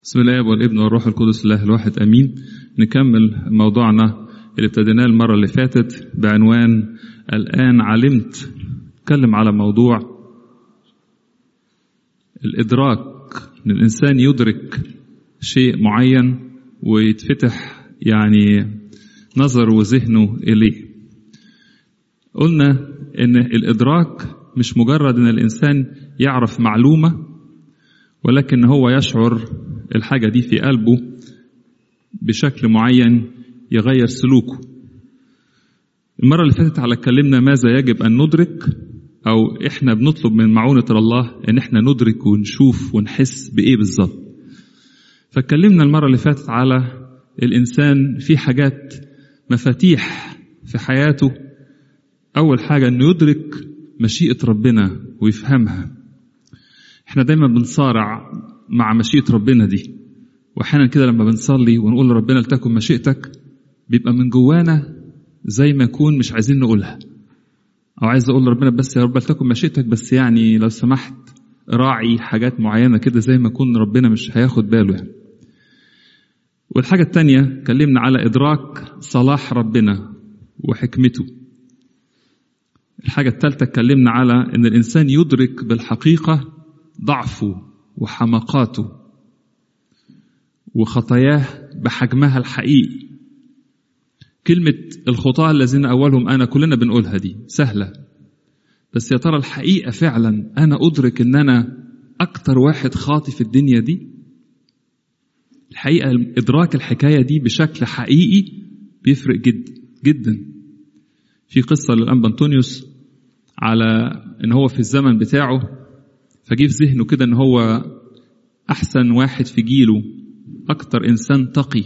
بسم الله والابن والروح القدس الله الواحد امين. نكمل موضوعنا اللي ابتديناه المره اللي فاتت بعنوان الان علمت. نتكلم على موضوع الادراك، ان الانسان يدرك شيء معين ويتفتح نظر وذهنه اليه. قلنا ان الادراك مش مجرد ان الانسان يعرف معلومه، ولكن هو يشعر الحاجة دي في قلبه بشكل معين يغير سلوكه. المرة اللي فاتت اتكلمنا ماذا يجب أن ندرك، أو إحنا بنطلب من معونة الله إن إحنا ندرك ونشوف ونحس بإيه بالظبط. فاتكلمنا المرة اللي فاتت على الإنسان في حاجات مفاتيح في حياته. أول حاجة إنه يدرك مشيئة ربنا ويفهمها. إحنا دايما بنصارع مع مشيئة ربنا دي، وأحيانا كده لما بنصلي ونقول لربنا لتكن مشيئتك بيبقى من جوانا زي ما يكون مش عايزين نقولها، أو عايز أقول لربنا بس يا رب لتكن مشيئتك، بس لو سمحت راعي حاجات معينة كده زي ما يكون ربنا مش هياخد باله والحاجة التانية اتكلمنا على إدراك صلاح ربنا وحكمته. الحاجة الثالثة اتكلمنا على إن الإنسان يدرك بالحقيقة ضعفه وحماقاته وخطاياه بحجمها الحقيقي. كلمة الخطاة الذين أولهم أنا كلنا بنقولها دي سهلة، بس يا ترى الحقيقة فعلا أنا أدرك أن أنا أكتر واحد خاطي في الدنيا دي؟ الحقيقة إدراك الحكاية دي بشكل حقيقي بيفرق جدا جدا. في قصة للأنبا أنطونيوس على أن هو في الزمن بتاعه فجي في ذهنه كده ان هو احسن واحد في جيله، اكتر انسان تقي.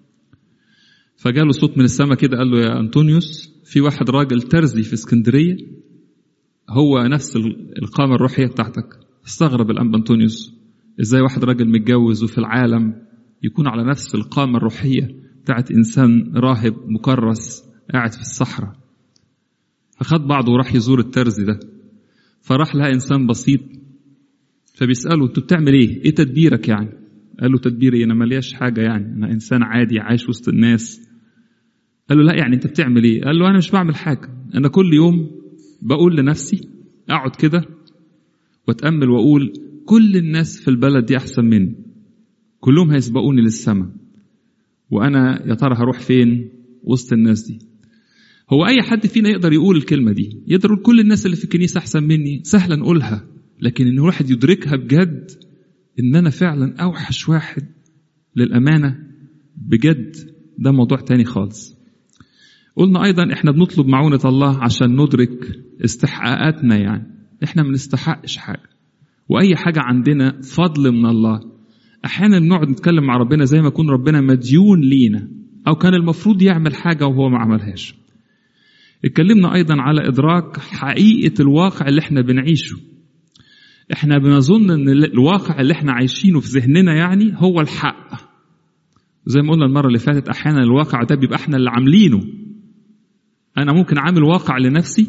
فجاله صوت من السماء كده قال له يا انطونيوس، في واحد راجل ترزي في اسكندرية هو نفس القامة الروحية بتاعتك. استغرب الانبا انطونيوس، ازاي واحد راجل متجوز وفي العالم يكون على نفس القامة الروحية بتاعت انسان راهب مكرس قاعد في الصحراء. فخد بعضه وراح يزور الترزي ده، فراح لها انسان بسيط فبيسأله انت بتعمل ايه تدبيرك قال له تدبيري انا ملياش حاجة، انا انسان عادي عايش وسط الناس. قال له لا انت بتعمل ايه؟ قال له انا مش بعمل حاجة، انا كل يوم بقول لنفسي اقعد كده واتأمل واقول كل الناس في البلد دي احسن مني، كلهم هيسبقوني للسماء، وانا يا ترى هروح فين وسط الناس دي؟ هو اي حد فينا يقدر يقول الكلمة دي، يقدر يقول كل الناس اللي في الكنيسة احسن مني، سهلا نقولها، لكن ان الواحد يدركها بجد ان انا فعلا اوحش واحد للامانه بجد، ده موضوع تاني خالص. قلنا ايضا احنا بنطلب معونه الله عشان ندرك استحقاقاتنا. احنا ما نستحقش حاجه، واي حاجه عندنا فضل من الله. احيانا بنقعد نتكلم مع ربنا زي ما يكون ربنا مديون لينا، او كان المفروض يعمل حاجه وهو ما عملهاش. اتكلمنا ايضا على ادراك حقيقه الواقع اللي احنا بنعيشه. احنا بنظن ان الواقع اللي احنا عايشينه في ذهننا هو الحق. زي ما قلنا المرة اللي فاتت احيانا الواقع ده بيبقى احنا اللي عاملينه. انا ممكن اعمل واقع لنفسي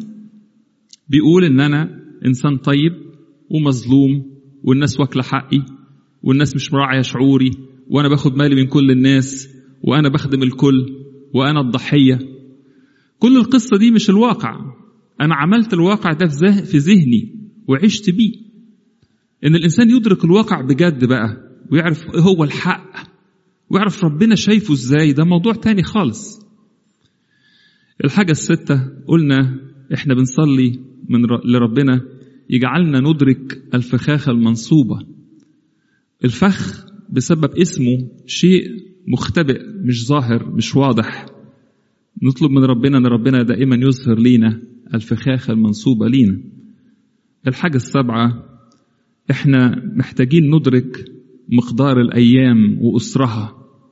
بيقول ان انا انسان طيب ومظلوم، والناس واكله حقي، والناس مش مراعيه شعوري، وانا باخد مالي من كل الناس، وانا بخدم الكل، وانا الضحية. كل القصة دي مش الواقع، انا عملت الواقع ده في ذهني وعشت بيه. ان الانسان يدرك الواقع بجد بقى ويعرف ايه هو الحق ويعرف ربنا شايفه ازاي، ده موضوع تاني خالص. الحاجة الستة قلنا احنا بنصلي لربنا يجعلنا ندرك الفخاخة المنصوبة. الفخ بسبب اسمه شيء مختبئ مش ظاهر مش واضح. نطلب من ربنا ان ربنا دائما يظهر لينا الفخاخة المنصوبة لينا. الحاجة السابعة احنا محتاجين ندرك مقدار الايام واسرها،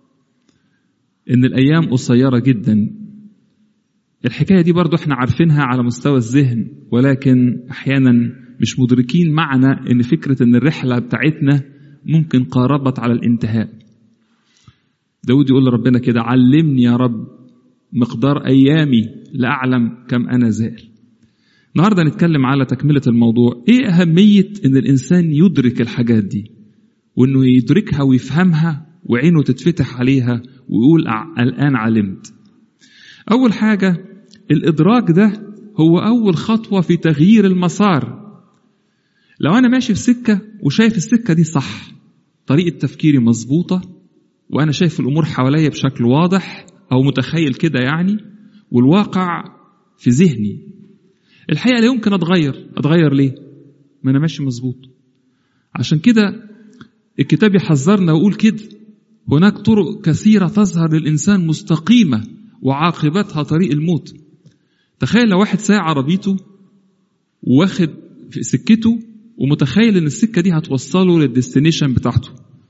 ان الايام قصيرة جدا. الحكاية دي برضو احنا عارفينها على مستوى الذهن، ولكن احيانا مش مدركين معنى ان فكرة ان الرحلة بتاعتنا ممكن قاربت على الانتهاء. داود يقول لربنا كده علمني يا رب مقدار ايامي لاعلم كم انا زائل. النهاردة نتكلم على تكملة الموضوع. ايه اهمية ان الانسان يدرك الحاجات دي وإنه يدركها ويفهمها وعينه تتفتح عليها ويقول الآن علمت. أول حاجة الإدراك ده هو أول خطوة في تغيير المسار. لو أنا ماشي في سكة وشايف السكة دي صح، طريقة تفكيري مظبوطة، وأنا شايف الأمور حواليا بشكل واضح أو متخيل كده يعني، والواقع في ذهني، الحقيقة لا يمكن أتغير ليه؟ ما أنا ماشي مظبوط. عشان كده الكتاب يحذرنا ويقول كده: هناك طرق كثيرة تظهر للإنسان مستقيمة وعاقبتها طريق الموت. تخيل لو واحد سايق عربيته واخد في سكته ومتخيل ان السكة دي هتوصله للديستنيشن بتاعته،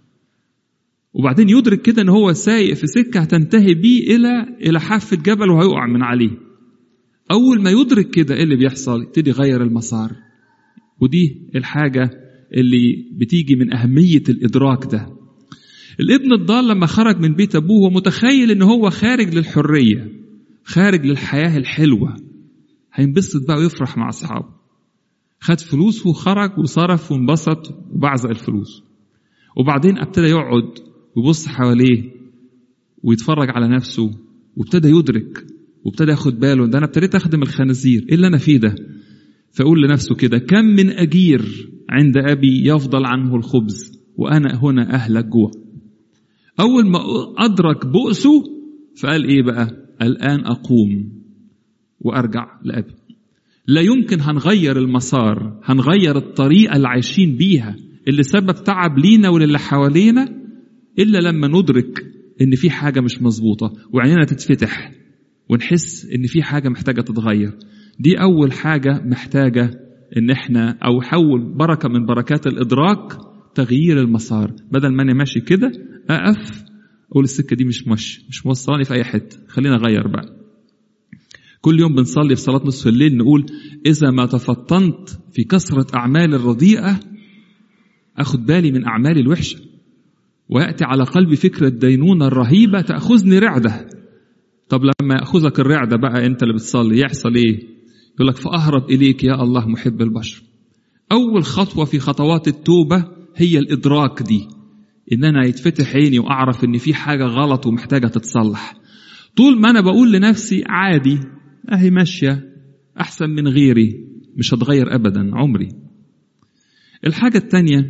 وبعدين يدرك كده ان هو سايق في سكة هتنتهي بيه الى حافة جبل وهيقع من عليه. اول ما يدرك كده ايه اللي بيحصل؟ يبتدي يغير المسار. ودي الحاجة اللي بتيجي من اهمية الادراك ده. الابن الضال لما خرج من بيت ابوه ومتخيل ان هو خارج للحرية، خارج للحياة الحلوة، هينبسط بقى ويفرح مع اصحابه. خد فلوس وخرج وصرف وانبسط وبعزق الفلوس، وبعدين ابتدى يقعد ويبص حواليه ويتفرج على نفسه، وابتدى يدرك وابتدى ياخد باله: ده انا ابتديت اخدم الخنازير، ايه اللي انا فيه ده؟ فاقول لنفسه كده: كم من اجير عند ابي يفضل عنه الخبز وانا هنا اهلك جوع. اول ما ادرك بؤسه فقال ايه بقى؟ الان اقوم وارجع لابي. لا يمكن هنغير المسار، هنغير الطريقة اللي عايشين بيها اللي سبب تعب لينا وللي حوالينا، إلا لما ندرك إن في حاجة مش مظبوطة وعيننا تتفتح ونحس إن في حاجة محتاجة تتغير. دي أول حاجة محتاجة إن إحنا أو حول بركة من بركات الإدراك، تغيير المسار. بدل ما أنا ماشي كده أقف أقول السكة دي مش موصلاني في أي حتة، خلينا أغير بقى. كل يوم بنصلي في صلاة نصف الليل نقول: إذا ما تفطنت في كثرة أعمال الرديئة أخذ بالي من أعمالي الوحشة، ويأتي على قلبي فكرة الدينونة الرهيبة تأخذني رعدة. طب لما يأخذك الرعدة بقى أنت اللي بتصلي يحصل إيه؟ يقول لك: فأهرب إليك يا الله محب البشر. أول خطوة في خطوات التوبة هي الإدراك دي، إن أنا يتفتح عيني وأعرف إن في حاجة غلط ومحتاجة تتصلح. طول ما أنا بقول لنفسي عادي أهي ماشية أحسن من غيري، مش هتغير أبدا عمري. الحاجة التانية،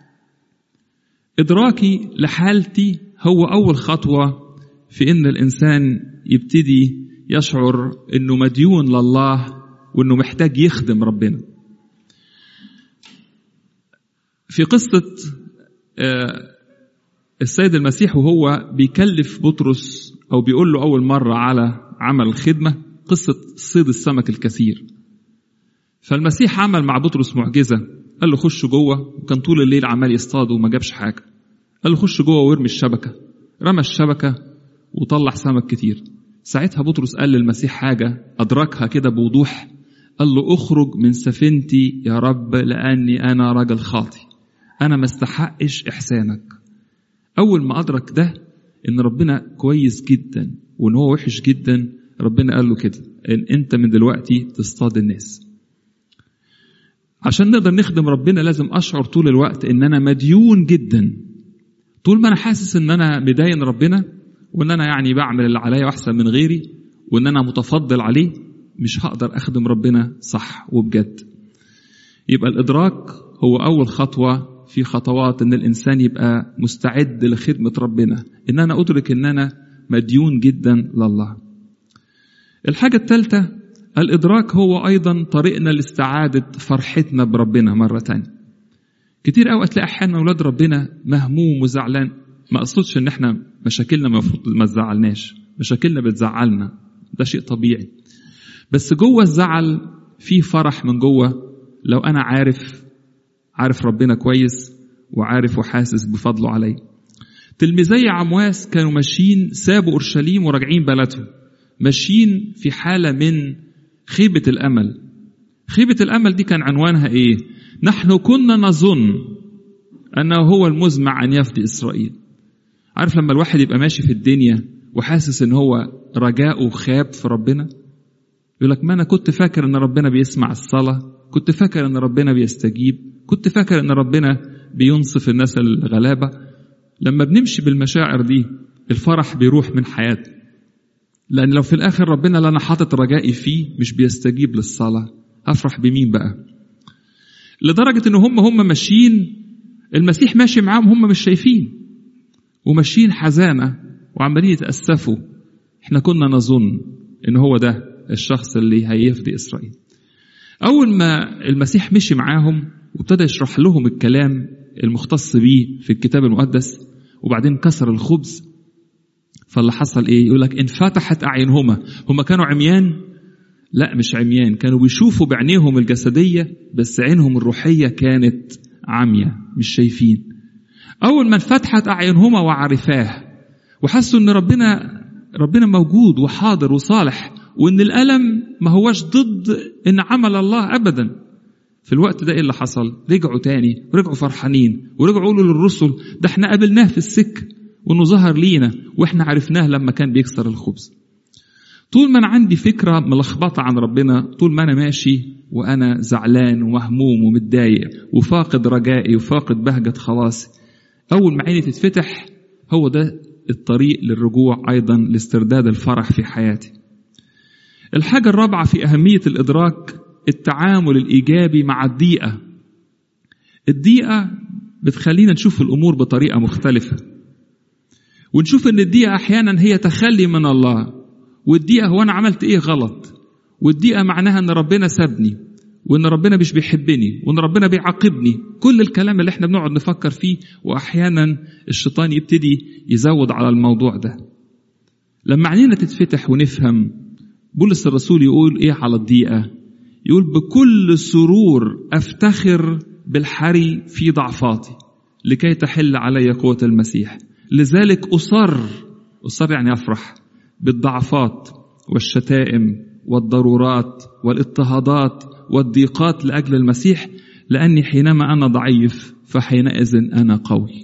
إدراكي لحالتي هو أول خطوة في إن الإنسان يبتدي يشعر إنه مديون لله وإنه محتاج يخدم ربنا. في قصة السيد المسيح وهو بيكلف بطرس أو بيقول له أول مرة على عمل الخدمة، قصة صيد السمك الكثير. فالمسيح عمل مع بطرس معجزة، قال له: خش جوه، وكان طول الليل عمال يصطاد وما جابش حاجة. قال له: خش جوه وارمي الشبكة. رمى الشبكة وطلع سمك كتير. ساعتها بطرس قال للمسيح حاجة أدركها كده بوضوح، قال له: اخرج من سفينتي يا رب لأني أنا راجل خاطي، أنا ما استحقش إحسانك. أول ما أدرك ده إن ربنا كويس جدا وإن هو وحش جدا، ربنا قال له كده: إن أنت من دلوقتي تصطاد الناس. عشان نقدر نخدم ربنا لازم أشعر طول الوقت إن أنا مديون جدا. طول ما أنا حاسس إن أنا مدين ربنا وإن أنا يعني بعمل اللي عليا وأحسن من غيري وإن أنا متفضل عليه، مش هقدر أخدم ربنا صح وبجد. يبقى الإدراك هو أول خطوة في خطوات إن الإنسان يبقى مستعد لخدمة ربنا، إن أنا أدرك إن أنا مديون جدا لله. الحاجة الثالثة، الإدراك هو أيضا طريقنا لاستعادة فرحتنا بربنا مرة تانية. كتير قوي تلاقي أحيانا أولاد ربنا مهموم وزعلان. ما أقصدش إن إحنا مشاكلنا المفروض ما تزعلناش، مشاكلنا بتزعلنا، ده شيء طبيعي. بس جوه الزعل في فرح من جوه، لو أنا عارف ربنا كويس وعارف وحاسس بفضله علي. تلميذي عمواس كانوا ماشيين، سابوا أورشليم وراجعين بلدهم، ماشيين في حالة من خيبة الأمل. خيبة الأمل دي كان عنوانها إيه؟ نحن كنا نظن أنه هو المزمع أن يفدي إسرائيل. عارف لما الواحد يبقى ماشي في الدنيا وحاسس إن هو رجاؤه خاب في ربنا، يقول لك: ما أنا كنت فاكر إن ربنا بيسمع الصلاة، كنت فاكر إن ربنا بيستجيب، كنت فاكر إن ربنا بينصف الناس الغلابة. لما بنمشي بالمشاعر دي الفرح بيروح من حياتي، لأن لو في الآخر ربنا اللي أنا حاطط رجائي فيه مش بيستجيب للصلاة، هفرح بمين بقى؟ لدرجة إن هم ماشيين، المسيح ماشي معاهم، هم مش شايفين وماشيين حزانة وعمالين يتأسفوا. احنا كنا نظن إن هو ده الشخص اللي هيفدي إسرائيل. أول ما المسيح مشي معاهم وابتدى يشرح لهم الكلام المختص بيه في الكتاب المقدس، وبعدين كسر الخبز، فاللي حصل ايه؟ يقولك انفتحت أعينهما. هما كانوا عميان؟ لا مش عميان، كانوا بيشوفوا بعينيهم الجسدية بس عينهم الروحية كانت عمية مش شايفين. أول ما انفتحت أعينهما وعرفاه وحسوا ان ربنا موجود وحاضر وصالح، وان الألم ما هوش ضد ان عمل الله أبدا. في الوقت ده ايه اللي حصل؟ رجعوا تاني ورجعوا فرحانين ورجعوا يقولوا للرسل ده احنا قابلناه في السكة وانه ظهر لينا واحنا عرفناه لما كان بيكسر الخبز. طول ما انا عندي فكرة ملخبطة عن ربنا، طول ما انا ماشي وانا زعلان ومهموم ومتضايق وفاقد رجائي وفاقد بهجة خلاصي، اول ما عيني تتفتح هو ده الطريق للرجوع ايضا لاسترداد الفرح في حياتي. الحاجة الرابعة في أهمية الإدراك التعامل الإيجابي مع الضيقة. الضيقة بتخلينا نشوف الأمور بطريقة مختلفة، ونشوف ان الضيقة احيانا هي تخلي من الله، والضيقة هو انا عملت ايه غلط، والضيقة معناها ان ربنا سابني وان ربنا مش بيحبني وان ربنا بيعاقبني. كل الكلام اللي احنا بنقعد نفكر فيه، واحيانا الشيطان يبتدي يزود على الموضوع ده. لما عينينا تتفتح ونفهم، بولس الرسول يقول ايه على الضيقة؟ يقول بكل سرور افتخر بالحري في ضعفاتي لكي تحل علي قوة المسيح. لذلك أصر يعني أفرح بالضعفات والشتائم والضرورات والاضطهادات والضيقات لأجل المسيح، لأني حينما أنا ضعيف فحينئذ أنا قوي.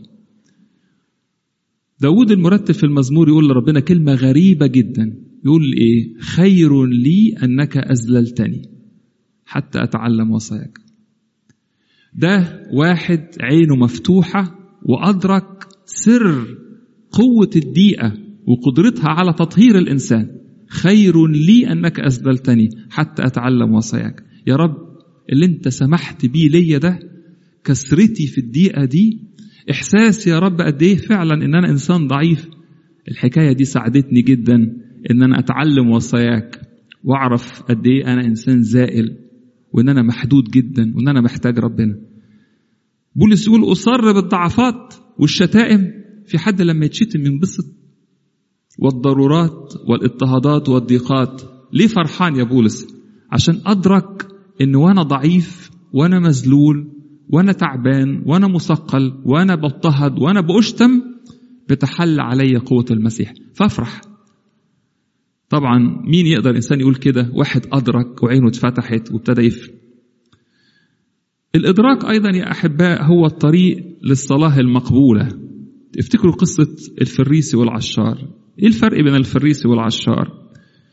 داود المرتل في المزمور يقول لربنا كلمة غريبة جدا، يقول إيه؟ خير لي أنك أذللتني حتى أتعلم وصاياك. ده واحد عينه مفتوحة وأدرك سر قوة الضيقة وقدرتها على تطهير الإنسان. خير لي أنك أذللتني حتى أتعلم وصاياك. يا رب اللي أنت سمحت بيه ليا ده، كسرتي في الضيقة دي، إحساس يا رب قد إيه فعلا إن أنا إنسان ضعيف، الحكاية دي ساعدتني جدا إن أنا أتعلم وصاياك وأعرف قد إيه أنا إنسان زائل وإن أنا محدود جدا وإن أنا محتاج ربنا. بولس يقول أصر بالضعفات والشتائم. في حد لما يتشتم ينبسط؟ والضرورات والاضطهادات والضيقات. ليه فرحان يا بولس؟ عشان أدرك إن وأنا ضعيف وأنا مذلول وأنا تعبان وأنا مثقل وأنا بضطهد وأنا بأشتم بتحل علي قوة المسيح فافرح. طبعا مين يقدر إنسان يقول كده؟ واحد أدرك وعينه اتفتحت وابتدى يفهم. الإدراك أيضا يا أحباء هو الطريق للصلاة المقبولة. افتكروا قصة الفريسي والعشار. إيه الفرق بين الفريسي والعشار؟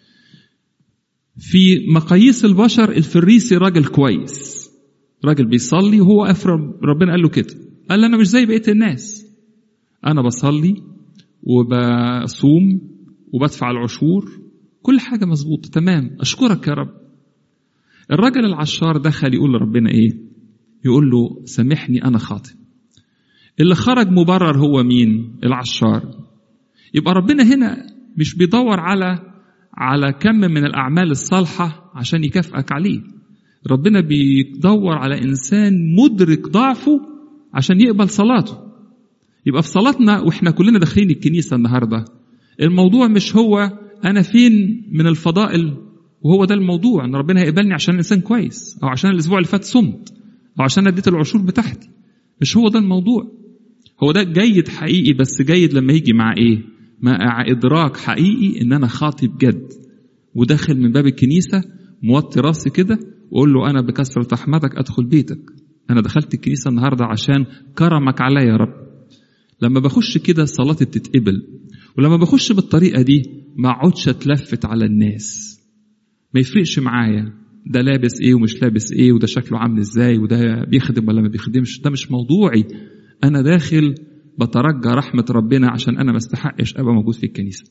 في مقاييس البشر الفريسي راجل كويس، راجل بيصلي وهو ربنا قال له كده، قال أنا مش زي بقية الناس، أنا بصلي وبصوم وبدفع العشور، كل حاجة مظبوطة تمام، أشكرك يا رب. الراجل العشار دخل يقول لربنا إيه؟ يقول له سامحني أنا خاطئ. اللي خرج مبرر هو مين؟ العشار. يبقى ربنا هنا مش بيدور على كم من الأعمال الصالحة عشان يكافئك عليه. ربنا بيدور على إنسان مدرك ضعفه عشان يقبل صلاته. يبقى في صلاتنا وإحنا كلنا داخلين الكنيسة النهاردة، الموضوع مش هو أنا فين من الفضائل، وهو ده الموضوع إن ربنا هيقبلني عشان إنسان كويس، أو عشان الأسبوع اللي فات صمت، أو عشان اديت العشور بتاعتي. مش هو ده الموضوع. هو ده جيد حقيقي، بس جيد لما يجي مع إيه؟ مع إدراك حقيقي إن أنا خاطي بجد وداخل من باب الكنيسة موطي راسي كده وأقول له أنا بكثرة رحمتك أدخل بيتك. أنا دخلت الكنيسة النهاردة عشان كرمك عليا يا رب. لما بخش كده صلاتي بتتقبل. ولما بخش بالطريقة دي ما اقعدش اتلفت على الناس، ما يفرقش معايا ده لابس ايه ومش لابس ايه، وده شكله عامل ازاي، وده بيخدم ولا ما بيخدمش. ده مش موضوعي. انا داخل بترجى رحمة ربنا عشان انا ما استحقش ابقى موجود في الكنيسة.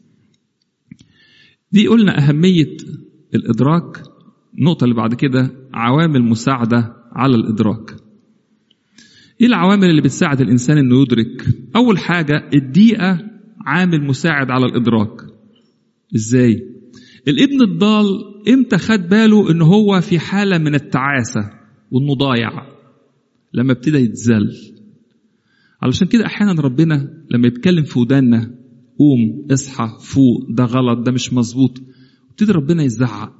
دي قلنا اهمية الادراك. النقطة اللي بعد كده عوامل مساعدة على الادراك. ايه العوامل اللي بتساعد الانسان انه يدرك؟ اول حاجة الضيقة عامل مساعد على الادراك. ازاي؟ الابن الضال امتى خد باله ان هو في حالة من التعاسة وانه ضايع؟ لما ابتدى يتذل. علشان كده احيانا ربنا لما يتكلم في ودانا قوم اصحى فوق، ده غلط، ده مش مظبوط، ابتدي ربنا يزعق.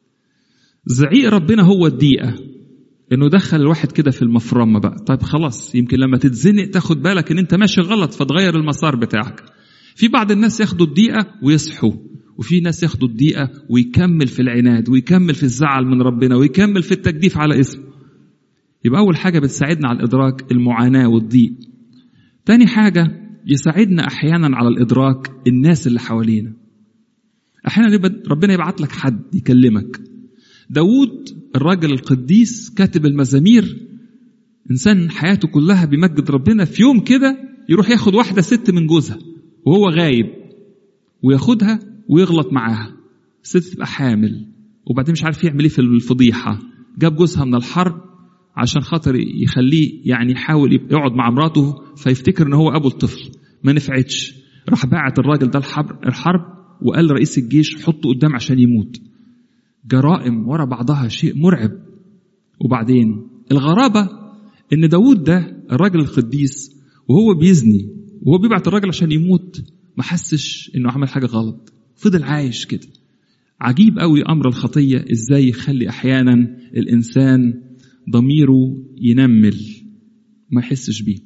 زعيق ربنا هو الضيقة، انه دخل الواحد كده في المفرمة بقى. طيب خلاص، يمكن لما تتزنق تاخد بالك ان انت ماشي غلط فتغير المسار بتاعك. في بعض الناس ياخدوا الضيقة ويصحوا، وفي ناس ياخدوا الضيقة ويكمل في العناد ويكمل في الزعل من ربنا ويكمل في التجديف على اسمه. يبقى أول حاجة بتساعدنا على الإدراك المعاناة والضيق. تاني حاجة يساعدنا أحيانا على الإدراك الناس اللي حوالينا. أحيانا ربنا يبعت لك حد يكلمك. داود الراجل القديس كاتب المزامير، إنسان حياته كلها بيمجد ربنا، في يوم كده يروح ياخد واحدة ست من جوزها وهو غايب، وياخدها ويغلط معاها. الست تبقى حامل، وبعدين مش عارف يعمل ايه في الفضيحة. جاب جوزها من الحرب عشان خاطر يخليه يعني يحاول يقعد مع مراته فيفتكر ان هو ابو الطفل. ما نفعتش، راح باعت الراجل ده الحرب وقال لرئيس الجيش حطه قدام عشان يموت. جرائم ورا بعضها، شيء مرعب. وبعدين الغرابة ان داود ده الراجل القديس وهو بيزني وهو بيبعت الراجل عشان يموت ما حسش انه عمل حاجة غلط، فضل عايش كده. عجيب قوي امر الخطية ازاي يخلي احيانا الانسان ضميره ينمل ما يحسش بيه.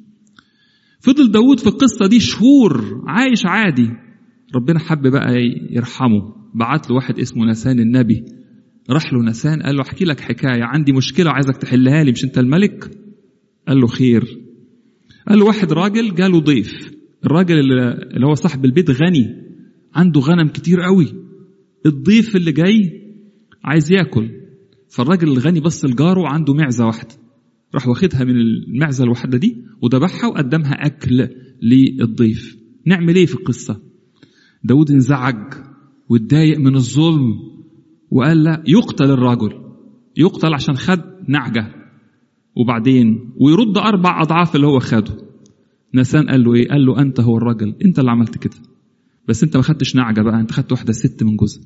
فضل داود في القصة دي شهور عايش عادي. ربنا حب بقى يرحمه، بعت له واحد اسمه ناسان النبي. راح له ناسان قال له احكي لك حكاية، عندي مشكلة عايزك تحلها لي، مش انت الملك؟ قال له خير. قال له واحد راجل جاله ضيف، الراجل اللي هو صاحب البيت غني، عنده غنم كتير قوي. الضيف اللي جاي عايز ياكل، فالراجل الغني بص لجاره عنده معزة واحدة، راح واخدها من المعزة الواحدة دي وذبحها وقدمها أكل للضيف. نعمل ايه في القصة؟ داود انزعج واتضايق من الظلم وقال لا، يقتل الرجل، يقتل عشان خد نعجة، وبعدين ويرد 4 أضعاف اللي هو خده. ناسان قال له ايه؟ قال له انت هو الراجل، انت اللي عملت كده، بس انت ما خدتش نعجة بقى، انت خدت واحدة ست من جوزها.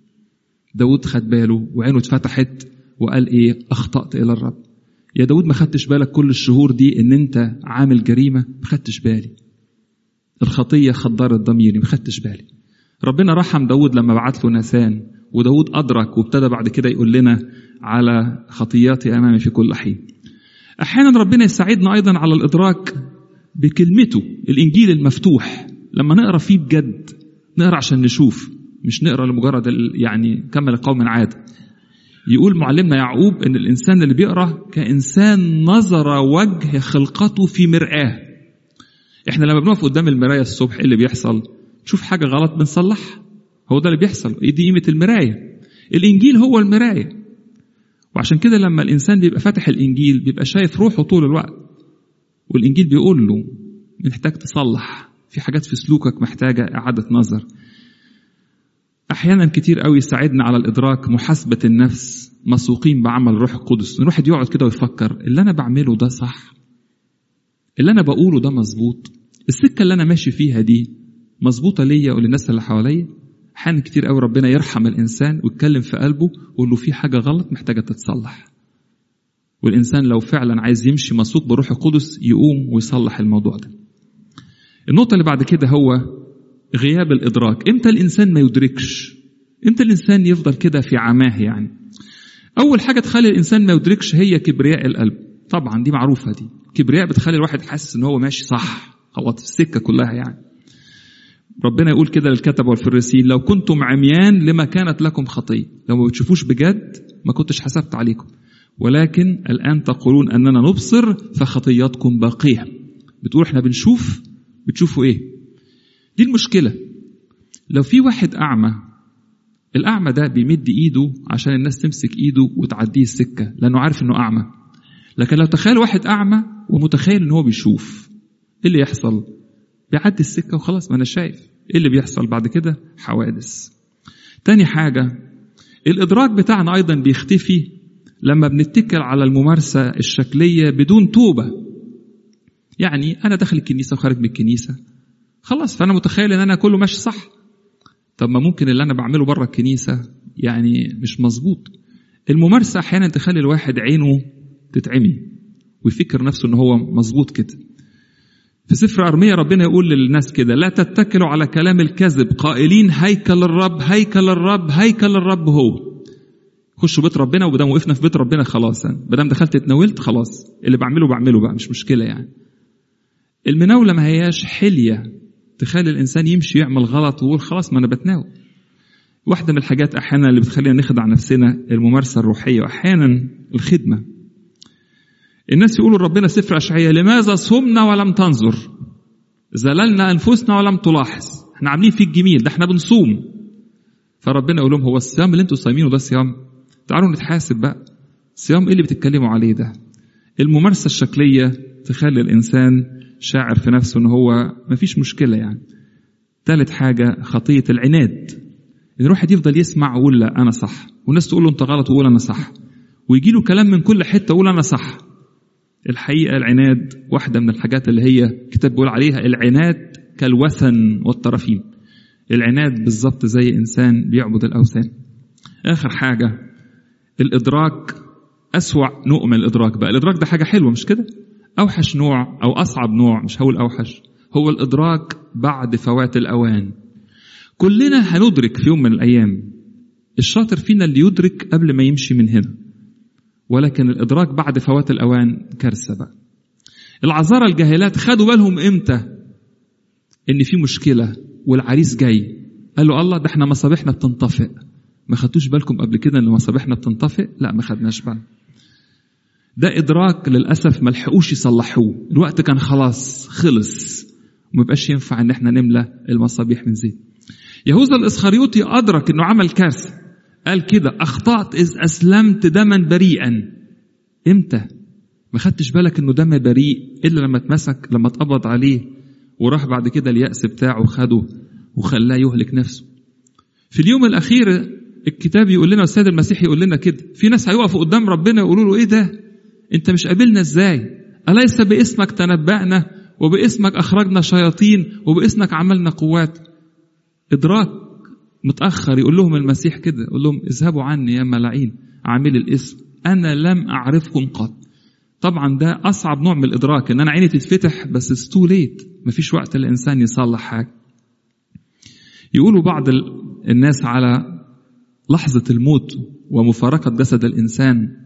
داود خد باله وعينه اتفتحت وقال ايه؟ اخطأت الى الرب. يا داود ما خدتش بالك كل الشهور دي ان انت عامل جريمة؟ ما خدتش بالي، الخطية خدرت ضميري، ما خدتش بالي. ربنا رحم داود لما بعت له ناسان، وداود أدرك وابتدى بعد كده يقول لنا على خطياتي أمامي في كل حين. أحيانا ربنا يساعدنا أيضا على الإدراك بكلمته، الإنجيل المفتوح. لما نقرأ فيه بجد، نقرأ عشان نشوف، مش نقرأ لمجرد يعني كمل القوم عادة. يقول معلمنا يعقوب إن الإنسان اللي بيقرأ كإنسان نظر وجه خلقته في مرآة. إحنا لما بنقف قدام المراية الصبح، إيه اللي بيحصل؟ تشوف حاجة غلط بنصلح، هو ده اللي بيحصل. إيه دي قيمة المراية؟ الإنجيل هو المراية. وعشان كده لما الإنسان بيبقى فاتح الإنجيل بيبقى شايف روحه طول الوقت، والإنجيل بيقول له محتاج تصلح، في حاجات في سلوكك محتاجة إعادة نظر. أحيانا كتير قوي يساعدنا على الإدراك محاسبة النفس، مسوقين بعمل الروح القدس. الواحد يقعد كده ويفكر، اللي أنا بعمله ده صح؟ اللي أنا بقوله ده مظبوط؟ السكة اللي أنا ماشي فيها دي مظبوطة ليا وللناس اللي حواليا؟ أحيانا كتير قوي ربنا يرحم الإنسان ويتكلم في قلبه ويقول له في حاجة غلط محتاجة تتصلح. والإنسان لو فعلا عايز يمشي مسوق بروح القدس يقوم ويصلح الموضوع ده. النقطة اللي بعد كده هو غياب الإدراك. إمتى الإنسان ما يدركش؟ إمتى الإنسان يفضل كده في عماه؟ يعني أول حاجة تخلي الإنسان ما يدركش هي كبرياء القلب. طبعا دي معروفة، دي كبرياء بتخلي الواحد حاسس إن هو ماشي صح، خلاص السكة كلها يعني. ربنا يقول كده للكتبة والفريسيين لو كنتم عميان لما كانت لكم خطية. لو ما بتشوفوش بجد ما كنتش حسبت عليكم، ولكن الآن تقولون أننا نبصر فخطياتكم باقية. بتقول احنا بنشوف، بتشوفوا ايه؟ دي المشكلة. لو في واحد أعمى الأعمى ده بيمد إيده عشان الناس تمسك إيده وتعديه السكة لأنه عارف إنه أعمى. لكن لو تخيل واحد أعمى ومتخيل إنه هو بيشوف، إيه اللي يحصل؟ بيعدي السكة وخلاص، ما أنا شايف. إيه اللي بيحصل بعد كده؟ حوادث. تاني حاجة، الإدراك بتاعنا أيضا بيختفي لما بنتكل على الممارسة الشكلية بدون توبة. يعني أنا داخل الكنيسة وخارج من الكنيسة خلاص، فأنا متخيل إن أنا كله ماشي صح. طب ما ممكن اللي أنا بعمله بره الكنيسة يعني مش مظبوط. الممارسة أحيانا تخلي الواحد عينه تتعمي ويفكر نفسه إن هو مظبوط كده. في سفر أرميا ربنا يقول للناس كده: لا تتكلوا على كلام الكذب قائلين هيكل الرب هيكل الرب هيكل الرب هو. خشوا بيت ربنا، وبدام وقفنا في بيت ربنا خلاص، يعني بدام دخلت اتناولت خلاص، اللي بعمله بقى مش مشكلة. يعني المناولة ما هياش حلية تخلي الإنسان يمشي يعمل غلط ويقول خلاص ما أنا بتناول. واحدة من الحاجات أحيانا اللي بتخلينا نخدع نفسنا الممارسة الروحية، وأحيانا الخدمة. الناس يقولوا ربنا سفر أشعياء: لماذا صمنا ولم تنظر، زللنا أنفسنا ولم تلاحظ. احنا عاملين فيك جميل، ده احنا بنصوم. فربنا يقول لهم: هو الصيام اللي انتوا صايمينه ده صيام؟ تعالوا نتحاسب بقى، صيام ايه اللي بتتكلموا عليه ده؟ الممارسة الشكلية تخلي الإنسان شاعر في نفسه ان هو مفيش مشكلة. يعني ثالث حاجة، خطية العناد. إن الواحد يفضل يسمع ويقول لا أنا صح، والناس تقول له أنت غلط ويقول أنا صح، ويجي له كلام من كل حتة ويقول أنا صح. الحقيقة العناد واحدة من الحاجات اللي هي كتاب بيقول عليها العناد كالوثن والطرفين. العناد بالظبط زي إنسان بيعبد الأوثان. آخر حاجة، الإدراك. أسوأ نوع من الإدراك بقى، الإدراك ده حاجة حلوة مش كده؟ أوحش نوع أو أصعب نوع، مش هقول أوحش، هو الإدراك بعد فوات الأوان. كلنا هندرك في يوم من الأيام، الشاطر فينا اللي يدرك قبل ما يمشي من هنا، ولكن الإدراك بعد فوات الأوان كارثة بقى. العذارى الجاهلات خدوا بالهم إمتى إن في مشكلة والعريس جاي؟ قالوا الله ده احنا مصابيحنا بتنطفئ. ما خدتوش بالكم قبل كده إن مصابيحنا بتنطفئ؟ لا ما خدناش بالنا. ده إدراك للأسف ما لحقوش يصلحوه، الوقت كان خلاص خلص وما بقاش ينفع إن احنا نملى المصابيح من زيت. يهوذا الإسخريوطي أدرك إنه عمل كارثة، قال كده: أخطأت إذ أسلمت دما بريئا. إمتى؟ ما خدتش بالك إنه دم بريء إلا لما اتمسك، لما اتقبض عليه وراح بعد كده اليأس بتاعه خده وخلاه يهلك نفسه. في اليوم الأخير الكتاب يقول لنا، السيد المسيح يقول لنا كده: في ناس هيقفوا قدام ربنا يقولوا له: إيه ده؟ أنت مش قابلنا إزاي؟ أليس باسمك تنبأنا، وباسمك أخرجنا شياطين، وباسمك عملنا قوات؟ إدراك متأخر. يقول لهم المسيح كده، يقول لهم: اذهبوا عني يا ملاعين عامل الاسم، أنا لم أعرفكم قط. طبعا ده أصعب نوع من الإدراك، إن أنا عيني تتفتح بس ستو ليت، مفيش وقت الإنسان يصلح حاجة. يقولوا بعض الناس على لحظة الموت ومفارقة جسد الإنسان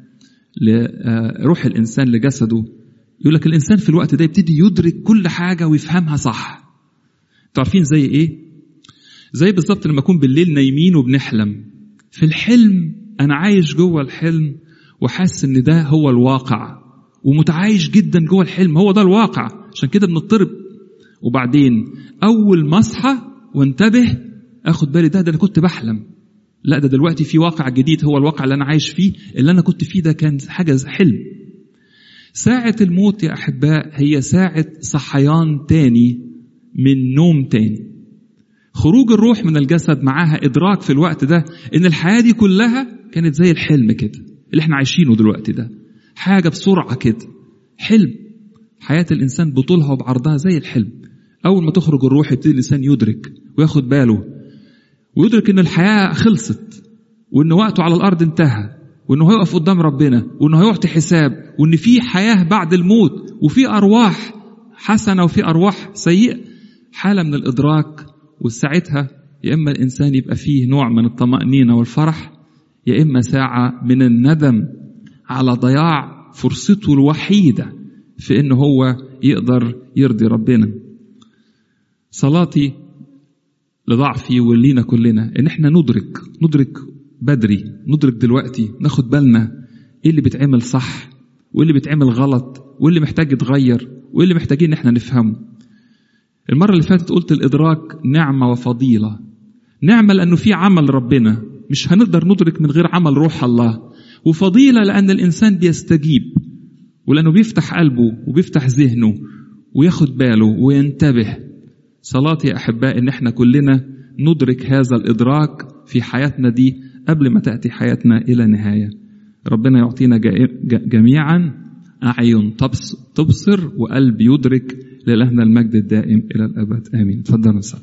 لروح الإنسان لجسده، يقول لك الإنسان في الوقت ده يبتدي يدرك كل حاجة ويفهمها صح. تعرفين زي إيه؟ زي بالظبط لما أكون بالليل نايمين وبنحلم. في الحلم أنا عايش جوه الحلم وحاسس إن ده هو الواقع، ومتعايش جدا جوه الحلم، هو ده الواقع، عشان كده بنضطرب. وبعدين أول ما أصحى وانتبه أخد بالي ده أنا كنت بحلم، لا ده دلوقتي في واقع جديد، هو الواقع اللي أنا عايش فيه، اللي أنا كنت فيه ده كان حاجة حلم. ساعة الموت يا أحباء هي ساعة صحيان تاني من نوم تاني. خروج الروح من الجسد معاها إدراك في الوقت ده إن الحياة دي كلها كانت زي الحلم كده اللي احنا عايشينه دلوقتي، ده حاجة بسرعة كده، حلم. حياة الإنسان بطولها وبعرضها زي الحلم. أول ما تخرج الروح يبتدي الإنسان يدرك وياخد باله، ويدرك إن الحياة خلصت، وإن وقته على الأرض انتهى، وإنه هيقف قدام ربنا، وإنه هيعطي حساب، وإن في حياة بعد الموت، وفي أرواح حسنة وفي أرواح سيئة. حالة من الإدراك. وساعتها يا إما الإنسان يبقى فيه نوع من الطمأنينة والفرح، يا إما ساعة من الندم على ضياع فرصته الوحيدة في إنه هو يقدر يرضي ربنا. صلاتي لضعفي ولينا كلنا إن إحنا ندرك بدري، ندرك دلوقتي، ناخد بالنا إيه اللي بيتعمل صح وإيه اللي بيتعمل غلط وإيه اللي محتاج يتغير وإيه اللي محتاجين إحنا نفهمه. المرة اللي فاتت قلت الإدراك نعمة وفضيلة. نعمة لأنه في عمل ربنا، مش هنقدر ندرك من غير عمل روح الله. وفضيلة لأن الإنسان بيستجيب، ولأنه بيفتح قلبه وبيفتح ذهنه وياخد باله وينتبه. صلاتي يا أحباء إن احنا كلنا ندرك هذا الإدراك في حياتنا دي قبل ما تأتي حياتنا إلى نهاية. ربنا يعطينا جميعا أعين تبصر وقلب يدرك، لإلهنا المجد الدائم إلى الأبد. آمين. تفضلوا.